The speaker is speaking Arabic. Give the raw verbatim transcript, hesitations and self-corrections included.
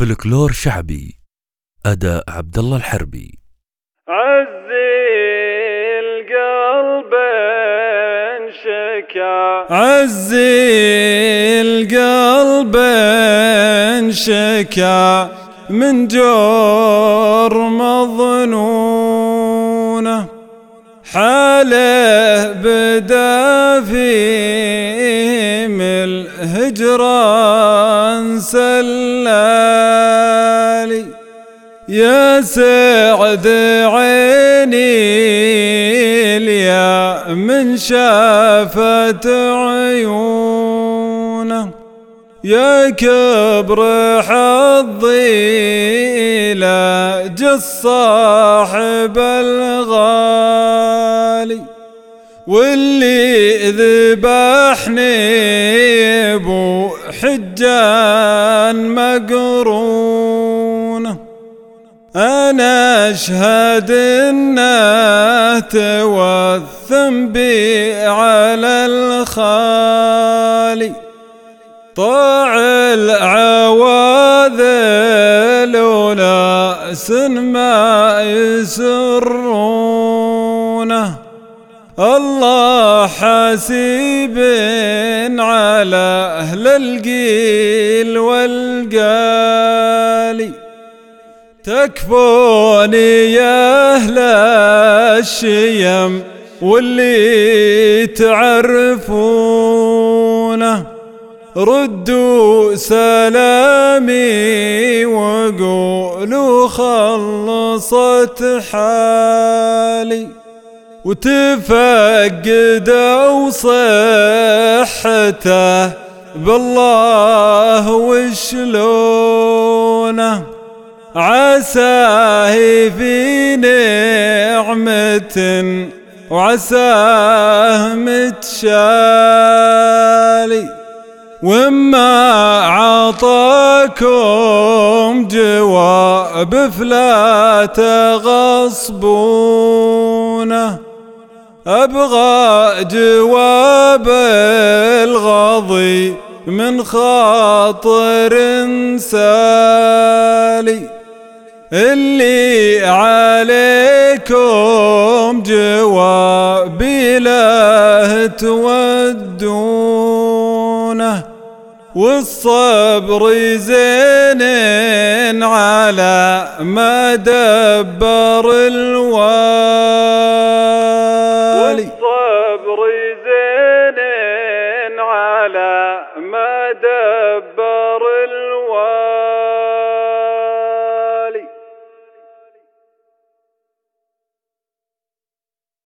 فلكلور شعبي. أداء عبد الله الحربي. عزي القلب انشكى عزي القلب انشكى من جور مظنونه، حاله بدا فيه من الهجران سلالي. يا سعد عيني اليا من شافت عيونه، يا كبر حظي لا جس صاحب الغالي، واللي ذبحني بو حجان مقرونه. أنا أشهد إنه توثم بي على الخالي، طاع العواذل وناس ما يسرونه. الله حسيب على أهل القيل والقالي، تكفوني يا أهل الشيم واللي تعرفونه. ردوا سلامي وقولوا خلصت حالي، وتفقدوا صحته بالله وشلونه. عساه في نعمة وعساه متشالي، وما عطاكم جواب فلا تغصبونه. أبغى جواب الغضي من خاطر سالي، اللي عليكم جوابي له تودونه. والصبر زين على ما دبر الوالي،